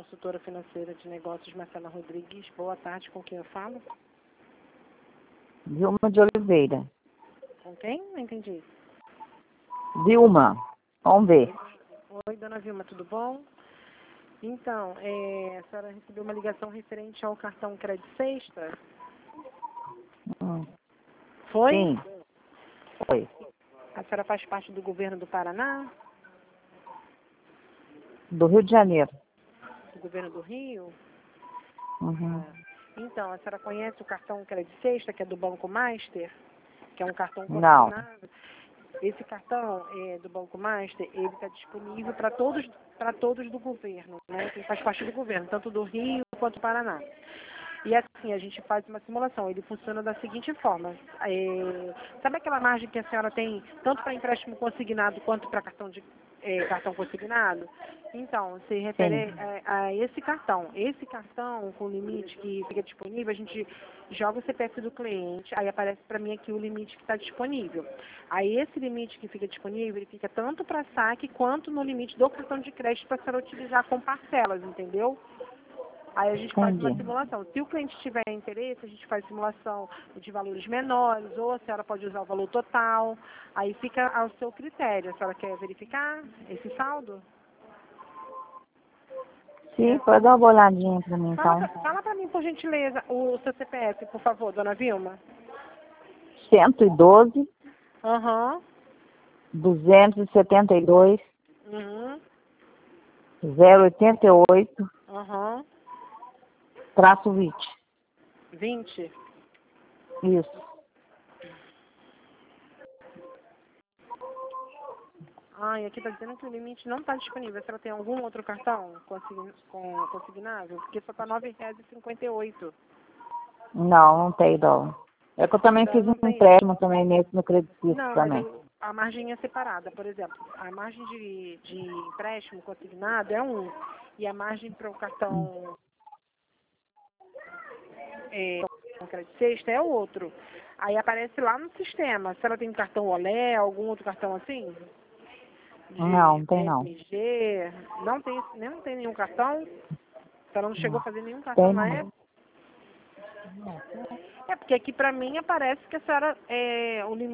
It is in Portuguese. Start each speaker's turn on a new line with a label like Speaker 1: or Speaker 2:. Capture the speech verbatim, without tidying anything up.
Speaker 1: consultora financeira de negócios, Marcela Rodrigues. Boa tarde, com quem eu falo?
Speaker 2: Vilma de Oliveira.
Speaker 1: Com quem? Não entendi.
Speaker 2: Vilma, vamos ver.
Speaker 1: Oi, dona Vilma, tudo bom? Então, é, a senhora recebeu uma ligação referente ao cartão Crédito Sexta?
Speaker 2: Hum,
Speaker 1: Foi?
Speaker 2: Sim, foi.
Speaker 1: A senhora faz parte do governo do Paraná?
Speaker 2: Do Rio de Janeiro.
Speaker 1: Do governo do Rio?
Speaker 2: Uhum.
Speaker 1: Então, a senhora conhece o cartão Crédito Sexta, que é do Banco Master? Que é um cartão
Speaker 2: Não.
Speaker 1: consignado? Esse cartão é, do Banco Master, ele está disponível para todos, para todos do governo, né? Quem faz parte do governo, tanto do Rio quanto do Paraná. E assim, a gente faz uma simulação. Ele funciona da seguinte forma. É, sabe aquela margem que a senhora tem tanto para empréstimo consignado quanto para cartão de é, cartão consignado? Então, se refere
Speaker 2: Sim.
Speaker 1: a, a esse cartão. Esse cartão com limite que fica disponível, a gente joga o C P F do cliente, aí aparece para mim aqui o limite que está disponível. Aí esse limite que fica disponível, ele fica tanto para saque quanto no limite do cartão de crédito para a senhora utilizar com parcelas, entendeu? Aí a gente faz uma
Speaker 2: Entendi.
Speaker 1: simulação. Se o cliente tiver interesse, a gente faz simulação de valores menores, ou a senhora pode usar o valor total. Aí fica ao seu critério. A senhora quer verificar esse saldo?
Speaker 2: Sim,
Speaker 1: É.
Speaker 2: pode dar uma olhadinha pra mim,
Speaker 1: Fala,
Speaker 2: então.
Speaker 1: pra- fala para mim, por gentileza, o seu C P F, por favor, dona Vilma.
Speaker 2: cento e doze,
Speaker 1: Aham.
Speaker 2: duzentos e setenta e dois,
Speaker 1: Uhum.
Speaker 2: zero oitenta e oito,
Speaker 1: Aham.
Speaker 2: traço vinte.
Speaker 1: vinte.
Speaker 2: Isso.
Speaker 1: Ah, e aqui está dizendo que o limite não está disponível. A senhora tem algum outro cartão consign- com, consignável? Porque só está nove reais e cinquenta e oito.
Speaker 2: Não, não tem dólar. É que eu também
Speaker 1: Então
Speaker 2: fiz
Speaker 1: não
Speaker 2: um
Speaker 1: tem.
Speaker 2: empréstimo também nesse no Credit Suisse
Speaker 1: Não, mas
Speaker 2: também.
Speaker 1: eu- a margem é separada. Por exemplo, a margem de, de empréstimo consignado é um. E a margem para o cartão é, com crédito sexta é o outro. Aí aparece lá no sistema. Se ela tem um cartão Olé, algum outro cartão assim?
Speaker 2: Não,
Speaker 1: De
Speaker 2: não tem não.
Speaker 1: M G. Não tem, não tem nenhum cartão? A senhora não chegou a
Speaker 2: Não.
Speaker 1: fazer nenhum cartão
Speaker 2: Tem
Speaker 1: na
Speaker 2: não.
Speaker 1: época? É porque aqui para mim aparece que a senhora é, o limite